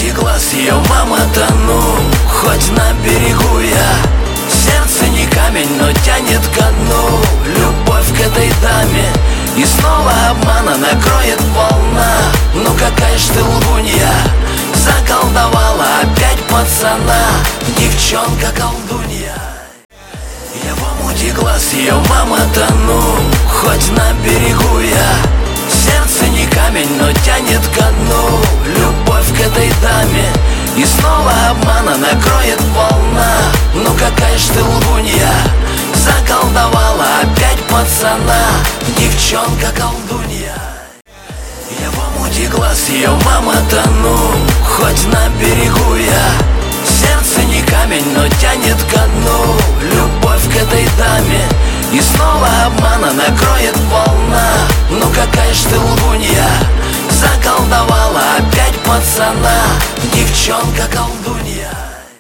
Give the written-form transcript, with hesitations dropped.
омуте глаз ее, мама, тону. Хоть на берегу я, сердце не камень, но тянет ко дну. Любовь к этой даме, и снова обмана накроет волна. Ну какая ж ты лгунья, заколдовала опять пацана. Девчонка колдунья. Я в омуте глаз ее, мама, тону. Хоть на берегу я, сердце не камень, но тянет ко дну. Любовь к этой даме, и снова обмана накроет волна. Ну какая ж ты лгунья, заколдовала опять пацана. Девчонка колдунья. Я в омуте глаз ее, мама, тону. Хоть на берегу я, сердце не камень, но тянет ко дну. Любовь к этой даме, и снова обмана накроет волна. Ну какая ж ты лгунья, заколдовала опять пацана. Девчонка колдунья.